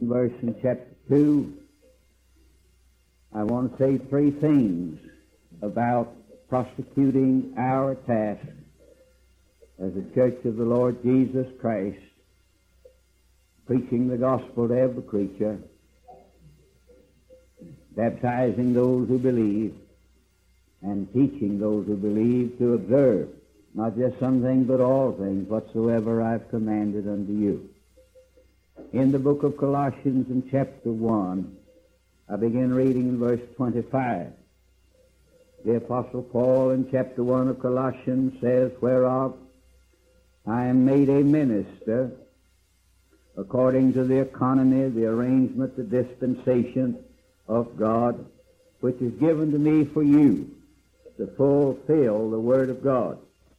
verse in chapter 2, I want to say three things about prosecuting our task as a church of the Lord Jesus Christ, preaching the gospel to every creature, baptizing those who believe, and teaching those who believe to observe, not just some things, but all things, whatsoever I've commanded unto you. In the book of Colossians in chapter 1, I begin reading in verse 25. The Apostle Paul in chapter 1 of Colossians says, "Whereof I am made a minister according to the economy, the arrangement, the dispensation of God, which is given to me for you, to fulfill the word of God,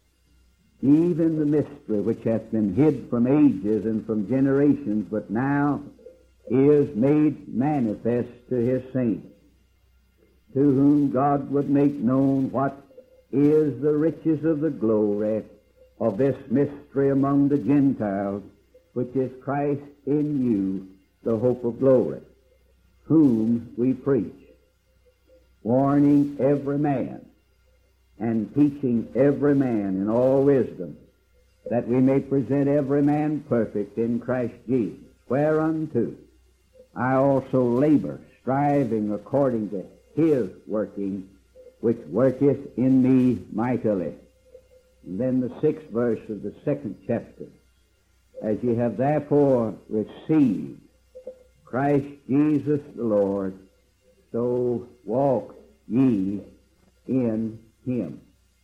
even the mystery which hath been hid from ages and from generations, but now is made manifest to his saints, to whom God would make known what is the riches of the glory of this mystery among the Gentiles, which is Christ in you, the hope of glory, whom we preach, warning every man and teaching every man in all wisdom, that we may present every man perfect in Christ Jesus, whereunto I also labor, striving according to his working, which worketh in me mightily." And then the 6th verse of the 2nd chapter, "As ye have therefore received Christ Jesus the Lord, so walk ye in him."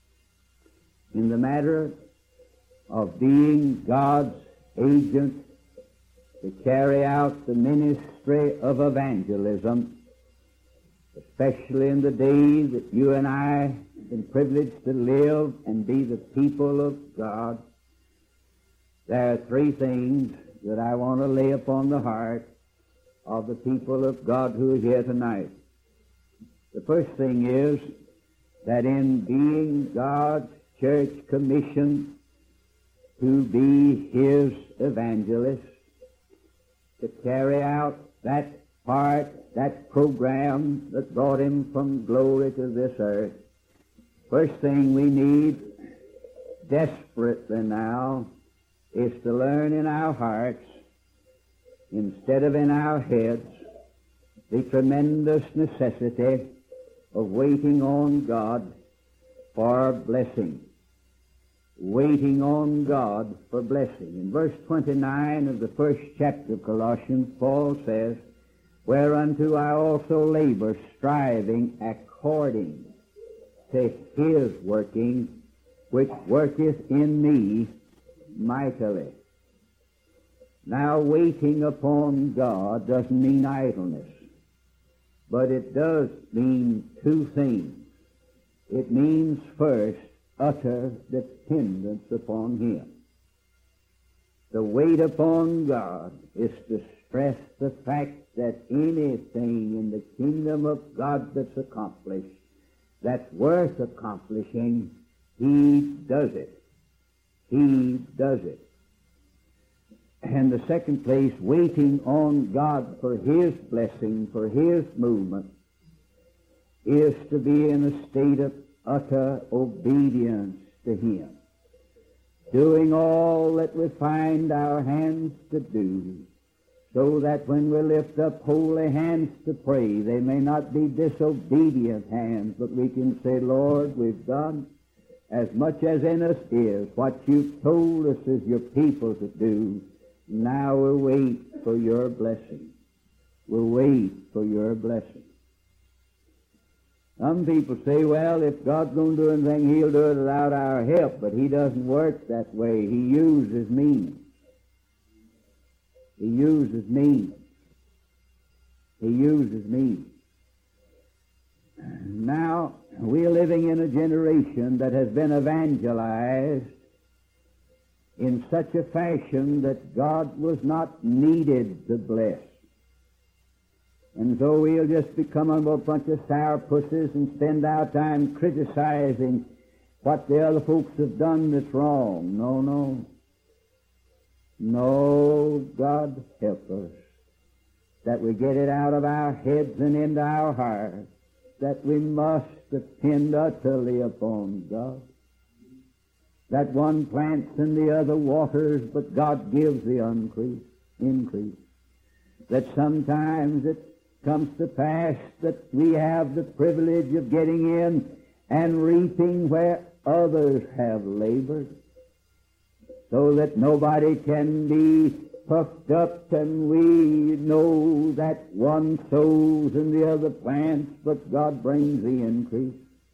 In the matter of being God's agent to carry out the ministry of evangelism, especially in the day that you and I have been privileged to live and be the people of God, there are three things that I want to lay upon the heart of the people of God who are here tonight. The first thing is that in being God's church commissioned to be his evangelist, to carry out that part, that program that brought him from glory to this earth, first thing we need desperately now is to learn in our hearts, instead of in our heads, the tremendous necessity of waiting on God for blessing. Waiting on God for blessing. In verse 29 of the 1st chapter of Colossians, Paul says, "Whereunto I also labor, striving according to his working, which worketh in me mightily." Now, waiting upon God doesn't mean idleness, but it does mean two things. It means, first, utter dependence upon him. To wait upon God is to stress the fact that anything in the kingdom of God that's accomplished, that's worth accomplishing, he does it. He does it. And the second place, waiting on God for his blessing, for his movement, is to be in a state of utter obedience to him, doing all that we find our hands to do, so that when we lift up holy hands to pray, they may not be disobedient hands, but we can say, "Lord, we've done as much as in us is what you've told us as your people to do. Now we'll wait for your blessing. We'll wait for your blessing." Some people say, "Well, if God's going to do anything, he'll do it without our help," but he doesn't work that way. He uses means. He uses means. He uses means. Now, we're living in a generation that has been evangelized in such a fashion that God was not needed to bless. And so we'll just become a bunch of sourpusses and spend our time criticizing what the other folks have done that's wrong. No, God help us. that we get it out of our heads and into our hearts, that we must depend utterly upon God. That one plants and the other waters, but God gives the increase. That sometimes it comes to pass that we have the privilege of getting in and reaping where others have labored, so that nobody can be puffed up, and we know that one sows and the other plants, but God brings the increase.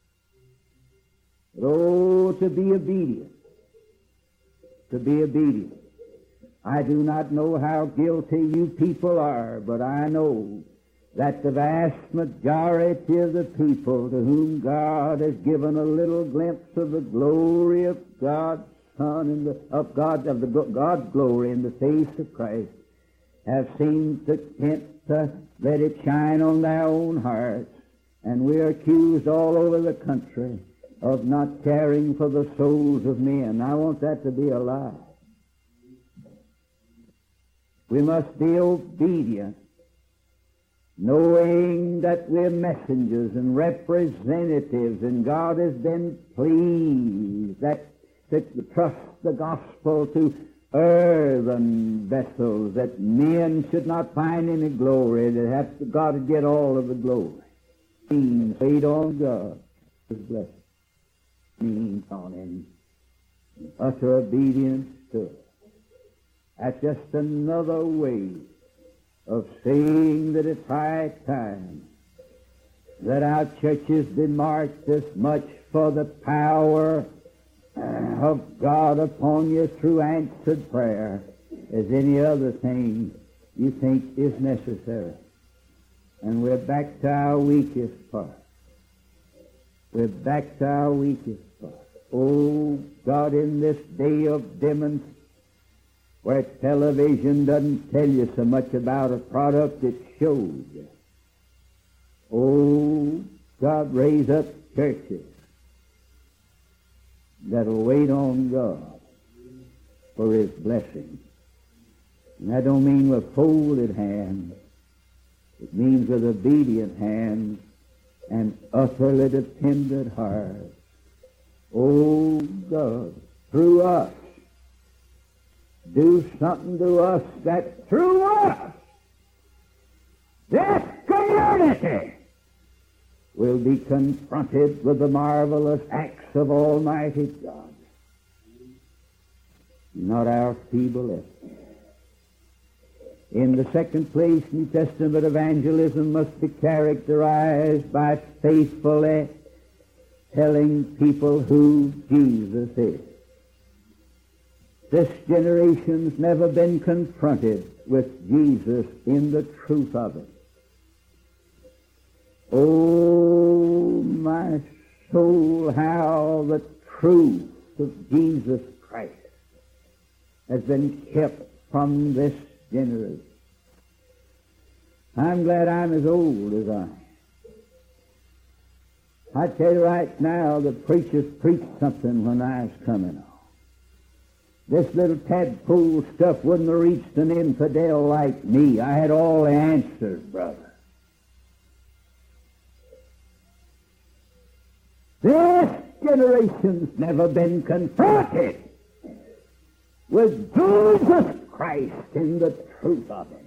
But oh, to be obedient. To be obedient. I do not know how guilty you people are, but I know that the vast majority of the people to whom God has given a little glimpse of the glory of God's Son and God's glory in the face of Christ have seemed content to let it shine on their own hearts, and we are accused all over the country of not caring for the souls of men. I want that to be a lie. We must be obedient, knowing that we're messengers and representatives, and God has been pleased that to trust the gospel to earthen vessels, that men should not find any glory, that God to get all of the glory. Wait on God, His blessing. Means on Him, utter obedience to it. That's just another way of saying that it's high time that our churches be marked as much for the power of God upon you through answered prayer as any other thing you think is necessary. And we're back to our weakest part. We're back to our weakest part. Oh, God, in this day of demonstration, where television doesn't tell you so much about a product, it shows you. Oh, God, raise up churches that'll wait on God for His blessing. And I don't mean with folded hands. It means with obedient hands and utterly dependent hearts. Oh, God, through us, do something to us that through us, this community will be confronted with the marvelous acts of Almighty God, not our feeble efforts. In the second place, New Testament evangelism must be characterized by faithfully telling people who Jesus is. This generation's never been confronted with Jesus in the truth of it. Oh, my soul, how the truth of Jesus Christ has been kept from this generation. I'm glad I'm as old as I am. I tell you right now, the preachers preached something when I was coming on. This little tadpole stuff wouldn't have reached an infidel like me. I had all the answers, brother. This generation's never been confronted with Jesus Christ in the truth of Him.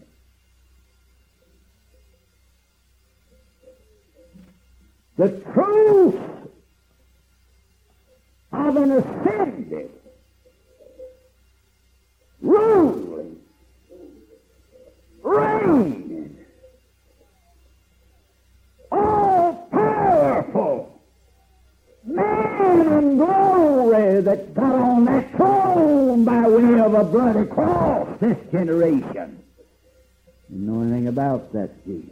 The truth of an ascended, ruling, reigning, all-powerful man in glory that got on that throne by way of a bloody cross, this generation. You know anything about that Jesus?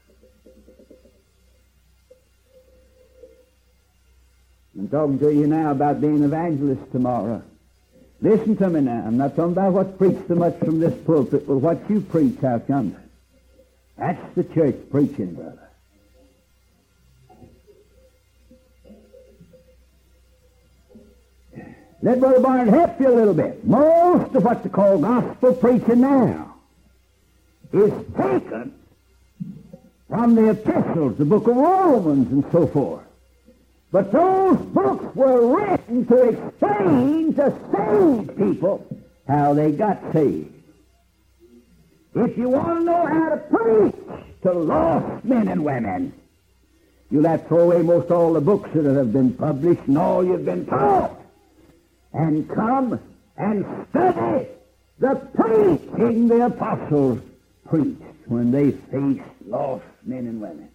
I'm talking to you now about being an evangelist tomorrow. Listen to me now. I'm not talking about what's preached so much from this pulpit, but what you preach out yonder. That's the church preaching, brother. Let Brother Barnett help you a little bit. Most of what they call gospel preaching now is taken from the epistles, the book of Romans and so forth. But those books were written to explain, to save people how they got saved. If you want to know how to preach to lost men and women, you'll have to throw away most all the books that have been published and all you've been taught, and come and study the preaching the apostles preached when they faced lost men and women.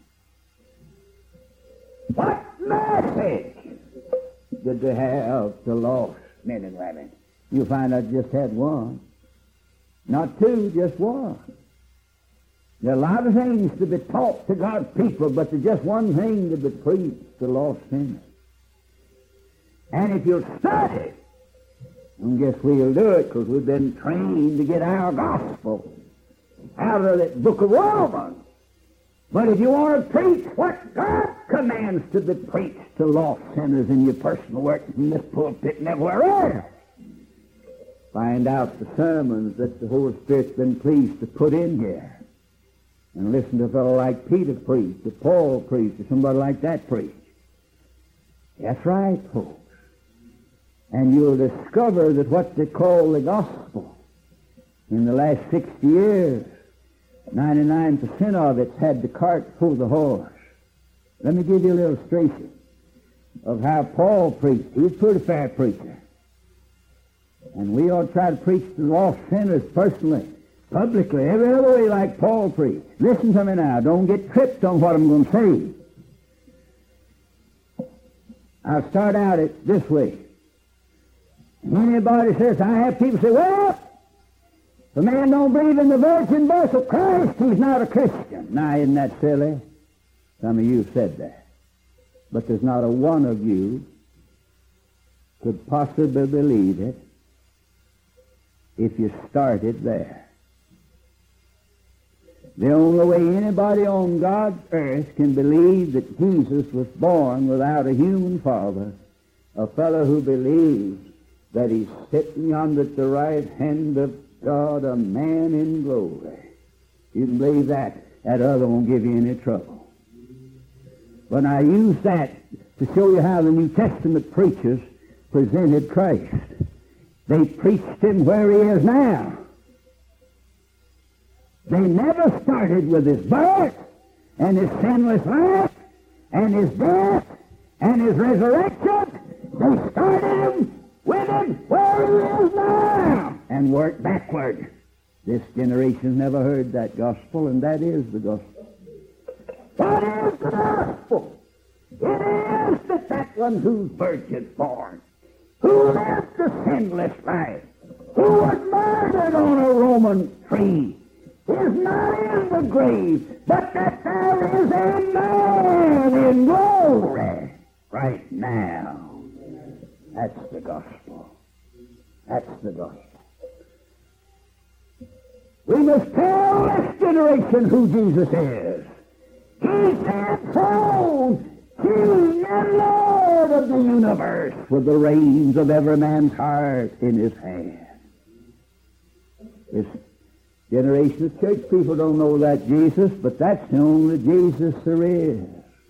What message did they have to lost men and women? You'll find I just had one. Not two, just one. There are a lot of things to be taught to God's people, but there's just one thing to be preached to lost sinners. And if you'll study, I guess we'll do it because we've been trained to get our gospel out of that book of Romans. But if you want to preach what God commands to be preached to lost sinners in your personal work, in this pulpit and everywhere else, find out the sermons that the Holy Spirit's been pleased to put in here. And listen to a fellow like Peter preach, or Paul preach, or somebody like that preach. That's right, folks. And you'll discover that what they call the gospel in the last 60 years, 99% of it's had the cart before the horse. Let me give you an illustration of how Paul preached. He was a pretty fair preacher. And we ought to try to preach to lost sinners personally, publicly, every other way like Paul preached. Listen to me now. Don't get tripped on what I'm going to say. I'll start out it this way. Anybody says, I have people say, well, if a man don't believe in the virgin birth of Christ, he's not a Christian. Now, isn't that silly? Some of you have said that. But there's not a one of you could possibly believe it if you started there. The only way anybody on God's earth can believe that Jesus was born without a human father, a fellow who believes that he's sitting yonder at the right hand of God, a man in glory. You can believe that. That other won't give you any trouble. But I use that to show you how the New Testament preachers presented Christ. They preached him where he is now. They never started with his birth and his sinless life and his death and his resurrection. They started him with him where he is now and worked backward. This generation's never heard that gospel, and that is the gospel. What is the gospel? It is that one whose virgin born, who lived the sinless life, who was murdered on a Roman tree, is not in the grave, but that there is a man in glory right now. That's the gospel. That's the gospel. We must tell this generation who Jesus is. He's that throne, King and Lord of the universe, with the reins of every man's heart in his hand. This generation of church people don't know that Jesus, but that's the only Jesus there is.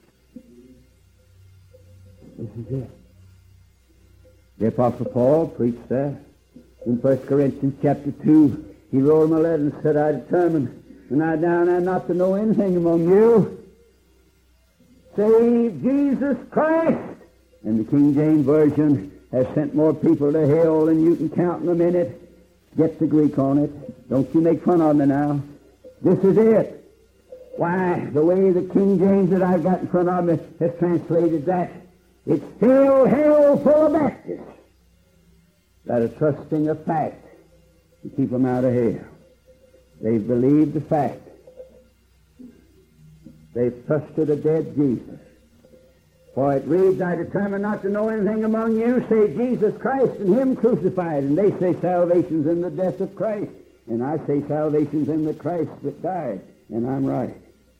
This is it. The Apostle Paul preached that in 1 Corinthians chapter 2. He wrote him a letter and said, I determined when I down there not to know anything among you save Jesus Christ. And the King James Version has sent more people to hell than you can count in a minute. Get the Greek on it. Don't you make fun of me now. This is it. Why, the way the King James that I've got in front of me has translated that, it's still hell full of Baptists that are trusting a fact to keep them out of hell. They've believed the fact. They've trusted a dead Jesus. For it reads, I determined not to know anything among you save Jesus Christ and him crucified. And they say salvation's in the death of Christ. And I say salvation's in the Christ that died. And I'm right.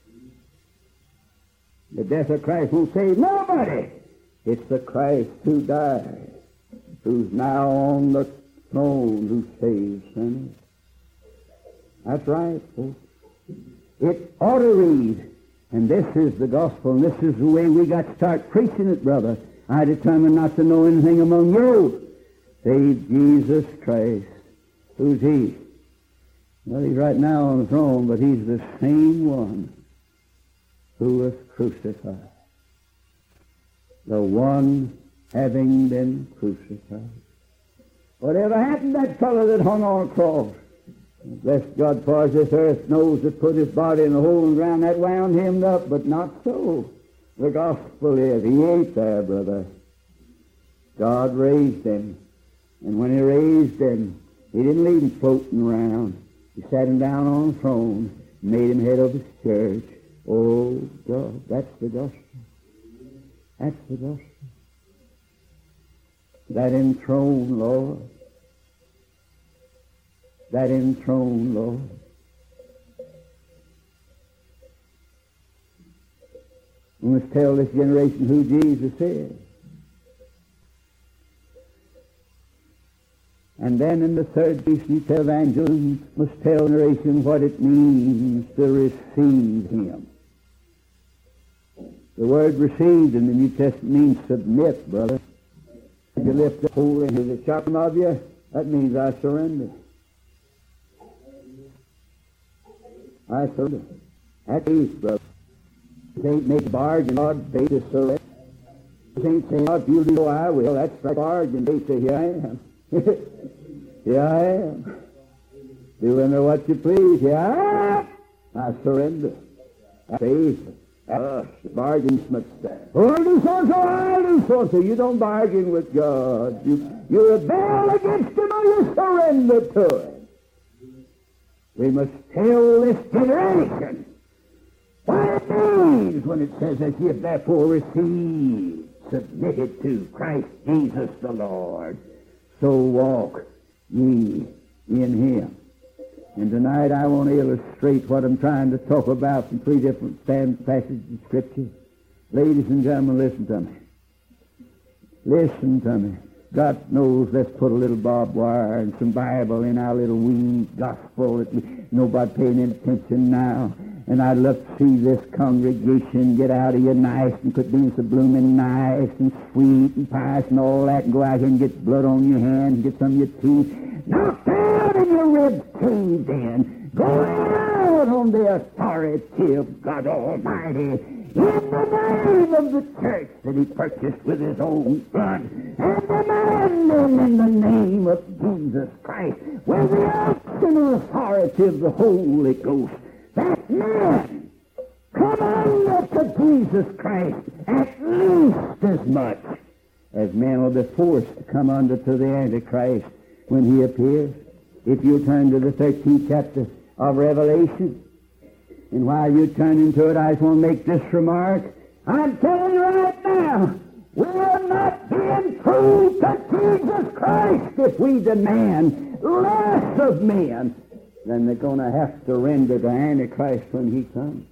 The death of Christ won't save nobody. It's the Christ who died, who's now on the throne, who saves sinners. That's right, folks. It ought to read, And this is the gospel, and this is the way we got to start preaching it, brother. I determined not to know anything among you save Jesus Christ. Who's he? Well, he's right now on the throne, but he's the same one who was crucified. The one having been crucified. Whatever happened to that fellow that hung on a cross? Bless God, for as this earth knows that put his body in the hole in the ground, that wound him up, but not so. The gospel is, he ain't there, brother. God raised him. And when he raised him, he didn't leave him floating around. He sat him down on the throne, made him head of his church. Oh, God, that's the gospel. That's the gospel. That enthroned Lord. That enthroned Lord. We must tell this generation who Jesus is. And then in the third piece, you tell evangelism, must tell the generation what it means to receive him. The word received in the New Testament means submit, brother. If you lift the whole into the chopping of you, that means I surrender. I surrender. That's easy, brother. You ain't make a bargain, God, faith is surrender. You ain't saying, God, if you do so, I will. That's right, bargain. They say, here I am. Here I am. Do under what you please. Here I am. I surrender. Faith. Bargainsmith. Oh, I'll do so, I'll do so. You don't bargain with God. You rebel against him or you surrender to him. We must tell this generation what it means when it says, as ye have therefore received, submitted to Christ Jesus the Lord, so walk ye in him. And tonight I want to illustrate what I'm trying to talk about from three different passages of Scripture. Ladies and gentlemen, listen to me. Listen to me. God knows, let's put a little barbed wire and some Bible in our little wee gospel that nobody paying any attention now. And I'd love to see this congregation get out of you nice and quit being so blooming nice and sweet and pious and all that and go out here and get blood on your hands and get some of your teeth knocked out and your ribs caved in. Go out on the authority of God Almighty in the name of the church that he purchased with his own blood, and demand them in the name of Jesus Christ with the action and authority of the Holy Ghost, that men come under to Jesus Christ at least as much as men will be forced to come under to the Antichrist when he appears. If you turn to the 13th chapter of Revelation, and while you turn into it, I just want to make this remark. I'm telling you right now, we're not being true to Jesus Christ if we demand less of men than they're going to have to render to Antichrist when he comes.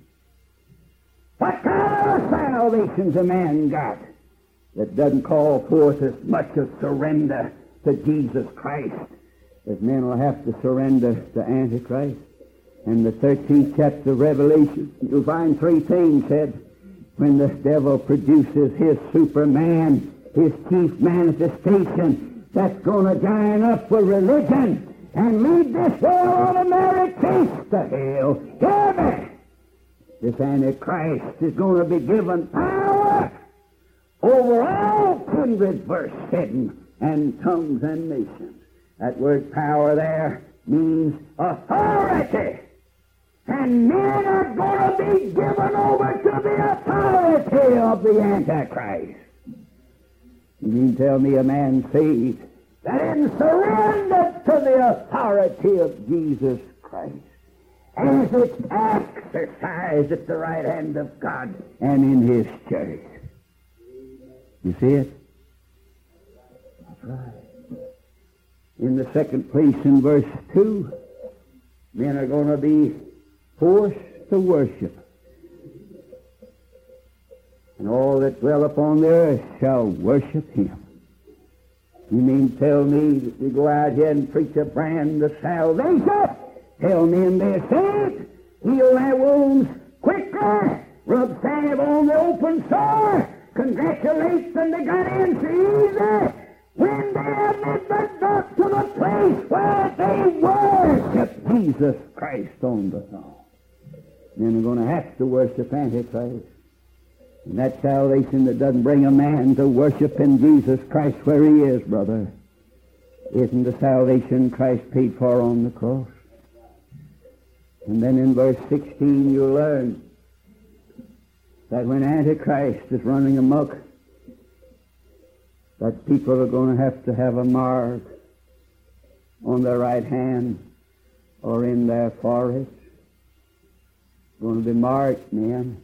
What kind of salvation's a man got that doesn't call forth as much as surrender to Jesus Christ as men will have to surrender to Antichrist? In the 13th chapter of Revelation, you'll find three things said when the devil produces his Superman, his chief manifestation, that's going to join up with religion and lead this world on a merry case to hell. Hear me! This Antichrist is going to be given power over all kindred, verse 7, and tongues and nations. That word power there means authority. And men are going to be given over to the authority of the Antichrist. You mean tell me a man saved that isn't surrendered to the authority of Jesus Christ as it's exercised at the right hand of God and in his church? You see it? That's right. In the second place in verse 2, men are going to be forced to worship. And all that dwell upon the earth shall worship him. You mean tell me that we go out here and preach a brand of salvation, tell men they're saved, heal their wounds quickly, rub salve on the open sore, congratulate them they got in so easy. When they have got to the place where they worship Jesus Christ on the throne, then they're going to have to worship Antichrist. And that salvation that doesn't bring a man to worship in Jesus Christ where he is, brother, isn't the salvation Christ paid for on the cross. And then in verse 16 you'll learn that when Antichrist is running amok, that people are going to have a mark on their right hand or in their forehead. Going to be marked, men.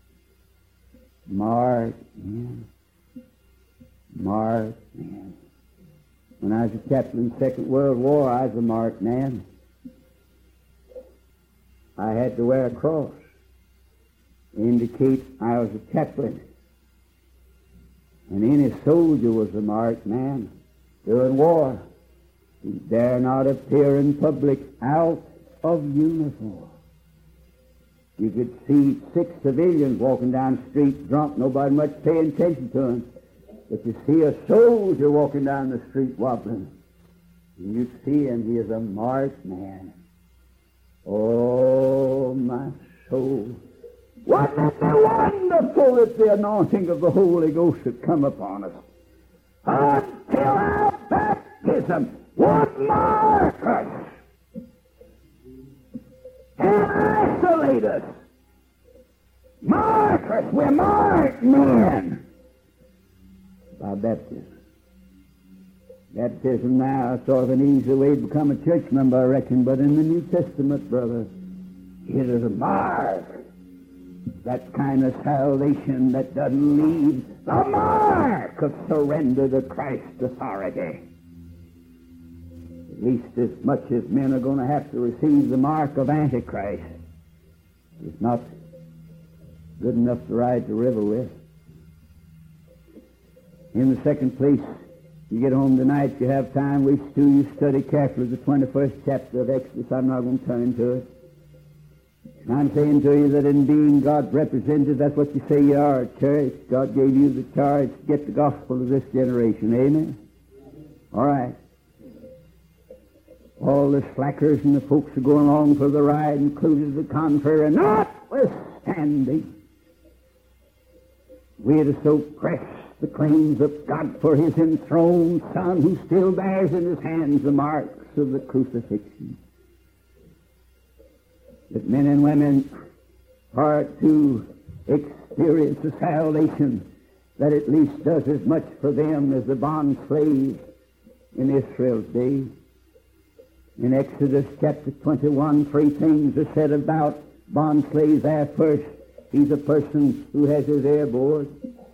Marked, men. Marked, men. When I was a captain in the Second World War, I was a marked man. I had to wear a cross to indicate I was a chaplain. And any soldier was a marked man during war. He dare not appear in public out of uniform. You could see 6 civilians walking down the street drunk, nobody much paying attention to them. But you see a soldier walking down the street wobbling, and you see him, he is a marked man. Oh, my soul. Wouldn't it be wonderful if the anointing of the Holy Ghost had come upon us? Until our baptism would mark us and isolate us. Mark us. We're marked men by baptism. Baptism now is sort of an easy way to become a church member, I reckon, but in the New Testament, brother, it is a mark. That kind of salvation that doesn't leave the mark of surrender to Christ's authority. At least as much as men are going to have to receive the mark of Antichrist. It's not good enough to ride the river with. In the second place, you get home tonight, you have time, wish to, you study carefully the 21st chapter of Exodus. I'm not going to turn to it. I'm saying to you that in being God's representative, that's what you say you are, church. God gave you the charge to get the gospel to this generation. Amen? All right. All the slackers and the folks who go along for the ride, included the contrary, notwithstanding, we are to so press the claims of God for his enthroned Son, who still bears in his hands the marks of the crucifixion, that men and women are to experience a salvation that at least does as much for them as the bond slaves in Israel's day. In Exodus chapter 21, 3 things are said about bond slaves there. First, he's a person who has his ear bored.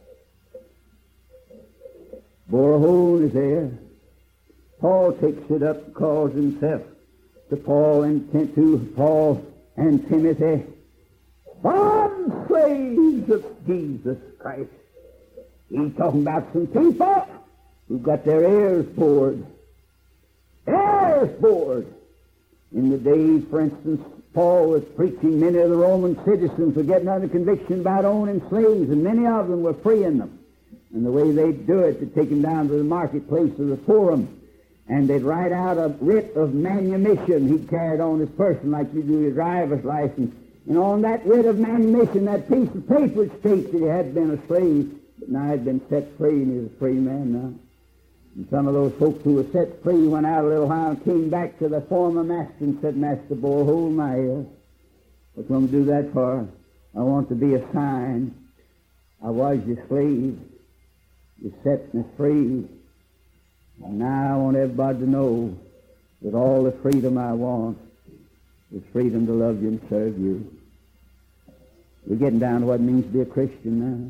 Bore a hole in his ear. Paul takes it up, calls himself to Paul and Timothy, bond slaves of Jesus Christ. He's talking about some people who got their ears bored. Ears bored. In the days, for instance, Paul was preaching, many of the Roman citizens were getting under conviction about owning slaves, and many of them were freeing them. And the way they'd do it, they'd take them down to the marketplace of the forum, and they'd write out a writ of manumission he carried on his person, like you do your driver's license. And on that writ of manumission, that piece of paper states that he had been a slave, but now he'd been set free, and he's a free man now. And some of those folks who were set free went out a little while and came back to their former master and said, "Master, bore a hole in my ear. What you want to do that for? I want to be a sign. I was your slave. You set me free. And now I want everybody to know that all the freedom I want is freedom to love you and serve you." We're getting down to what it means to be a Christian now.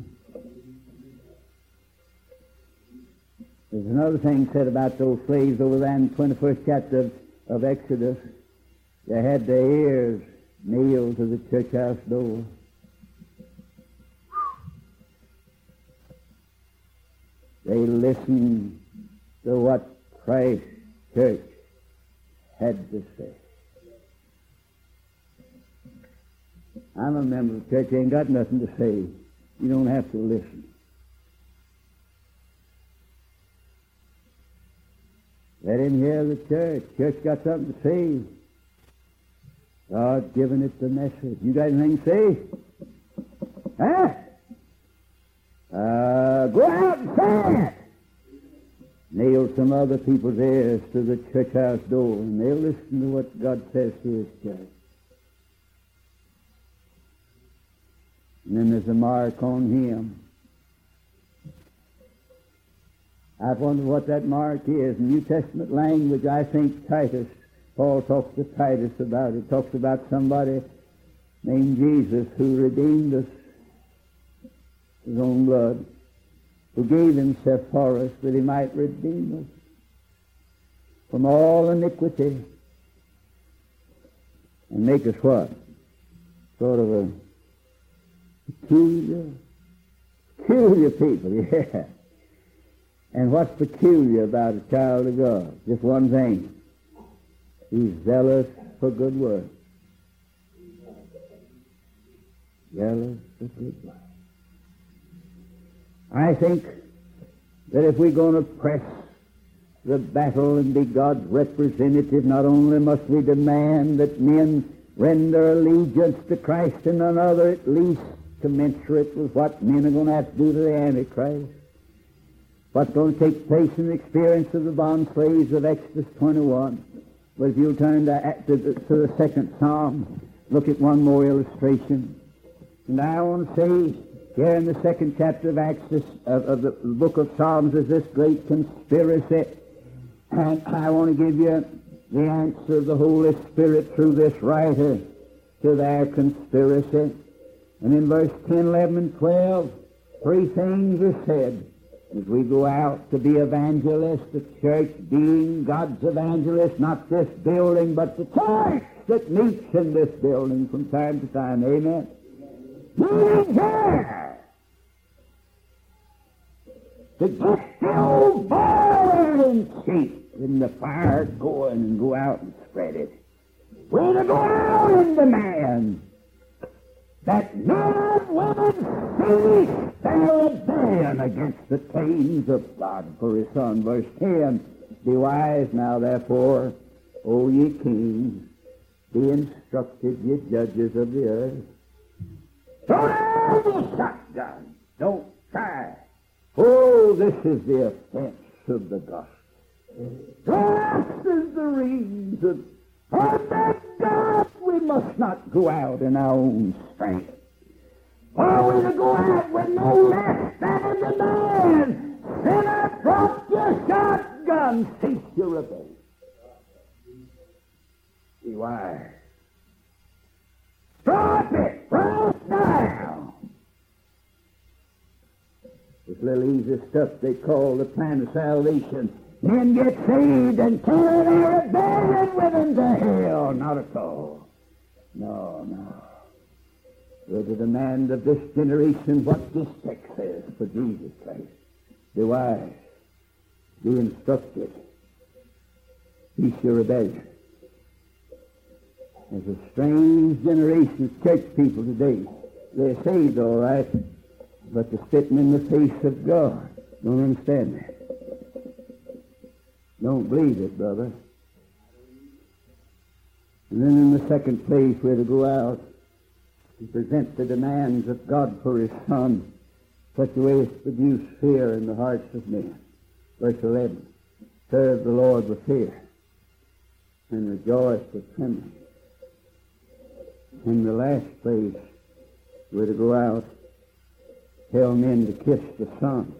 There's another thing said about those slaves over there in the 21st chapter of Exodus. They had their ears nailed to the church house door. They listened to what Christ's church had to say. I'm a member of the church, ain't got nothing to say. You don't have to listen. Let him hear the church. Church got something to say. God's given it the message. You got anything to say? Huh? Go out and say it. Nail some other people's ears to the church house door, and they'll listen to what God says to His church. And then there's a mark on him. I've wondered what that mark is. In New Testament language, I think Titus, Paul talks to Titus about it. Talks about somebody named Jesus who redeemed us, His own blood, who gave Himself for us that He might redeem us from all iniquity and make us what? Sort of a peculiar people, yeah. And what's peculiar about a child of God? Just one thing. He's zealous for good works. Zealous for good works. I think that if we're going to press the battle and be God's representative, not only must we demand that men render allegiance to Christ and none other, at least commensurate with what men are going to have to do to the Antichrist. What's going to take place in the experience of the bond slaves of Exodus 21. But if you'll turn to the second Psalm, look at one more illustration. And I want to say, here in the second chapter of Exodus, of the book of Psalms, is this great conspiracy. And I want to give you the answer of the Holy Spirit through this writer to their conspiracy. And in verse 10, 11, and 12, three things are said. As we go out to be evangelists, the church being God's evangelist, not this building, but the church that meets in this building from time to time. Amen? Being here to get the old boiling sheep in the fire going and go out and spread it. We're to go out in the man that men, women, cease their rebellion against the claims of God for His Son. Verse 10, be wise now, therefore, O ye kings, be instructed, ye judges of the earth. Don't have the shotgun. Don't try. Oh, this is the offense of the gospel. This is the reason. And that God, we must not go out in our own strength. Or we to go out with no less than the man. Sinner, drop your shotgun, cease your rebellion. Be wise. Drop it right now. This little easy stuff they call the plan of salvation. Men get saved and carry their rebellion with them to hell. Not at all. No. We're to demand of this generation what this text says for Jesus Christ. Be wise. Be instructed. Cease your rebellion. There's a strange generation of church people today. They're saved all right, but they're spitting in the face of God. Don't understand that. Don't believe it, brother. And then in the second place, we're to go out and present the demands of God for His Son, such a way as to produce fear in the hearts of men. Verse 11, serve the Lord with fear and rejoice with trembling. In the last place, we're to go out, tell men to kiss the Son,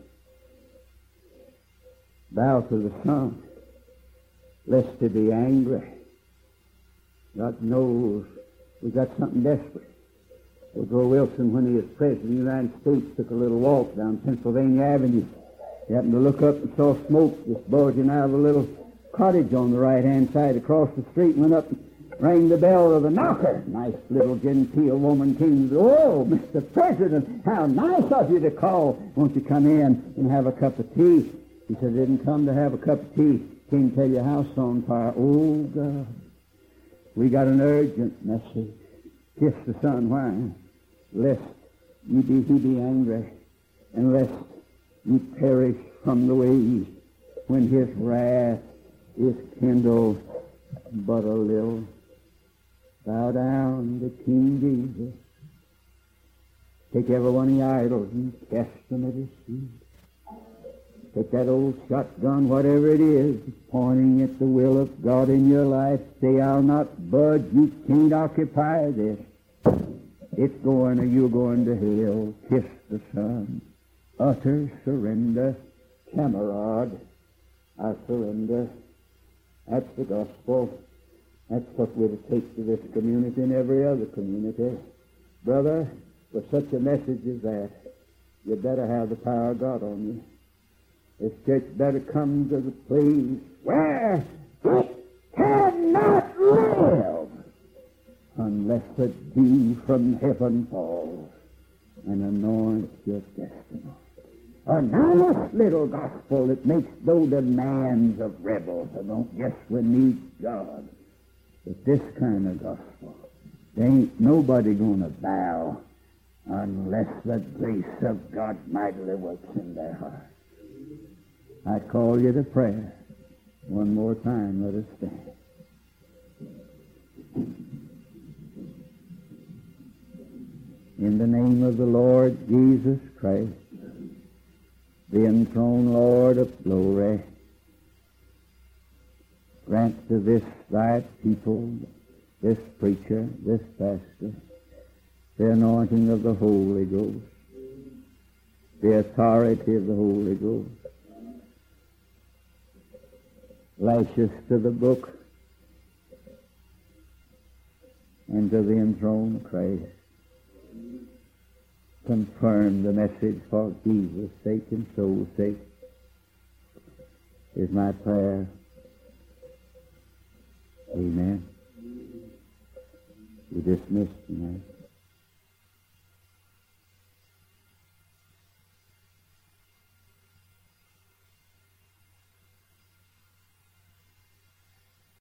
bow to the Son, lest He be angry. God knows we got something desperate. Woodrow Wilson, when he was President of the United States, took a little walk down Pennsylvania Avenue. He happened to look up and saw smoke just bulging out of a little cottage on the right-hand side across the street, went up and rang the bell of the knocker. Nice little genteel woman came. Oh, Mr. President, how nice of you to call. Won't you come in and have a cup of tea? He said, I didn't come to have a cup of tea. Came to tell your house on fire. Oh, God. We got an urgent message. Kiss the Son. Why? Lest he be angry, and lest ye perish from the ways when his wrath is kindled but a little. Bow down to King Jesus. Take every one of the idols and cast them at his feet. Take that old shotgun, whatever it is, pointing at the will of God in your life. Say, I'll not budge. You can't occupy this. It's going or you're going to hell. Kiss the Son. Utter surrender. Camarade, I surrender. That's the gospel. That's what we're to take to this community and every other community. Brother, for such a message as that, you better have the power of God on you. This church better come to the place where it cannot live unless it be from heaven falls and anoints your destiny. A nice little gospel that makes no demands of rebels that don't just need God. But this kind of gospel, there ain't nobody going to bow unless the grace of God mightily works in their heart. I call you to prayer. One more time, let us stand. In the name of the Lord Jesus Christ, the enthroned Lord of glory, grant to this thy people, this preacher, this pastor, the anointing of the Holy Ghost, the authority of the Holy Ghost. Lash us to the book and to the enthroned Christ. Confirm the message for Jesus' sake and soul's sake is my prayer. Amen. You're dismissed tonight.